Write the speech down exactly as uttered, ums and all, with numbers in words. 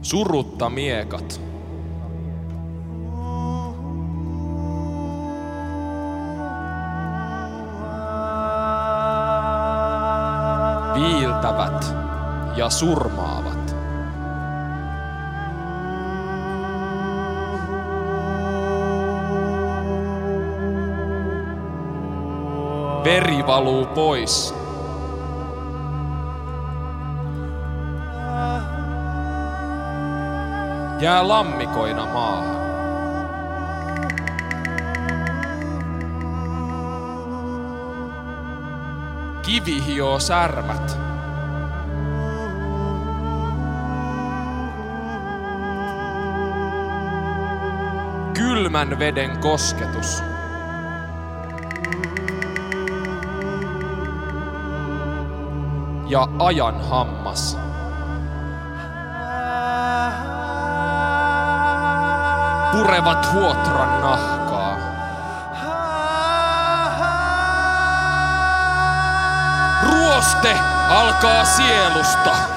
Surutta miekat. Viiltävät ja surmaavat. Veri valuu pois. Jää lammikoina maahan. Kivi hioo särmät. Kylmän veden kosketus. Ja ajan hammas. Purevat huotran nahkaa. Ruoste alkaa sielusta.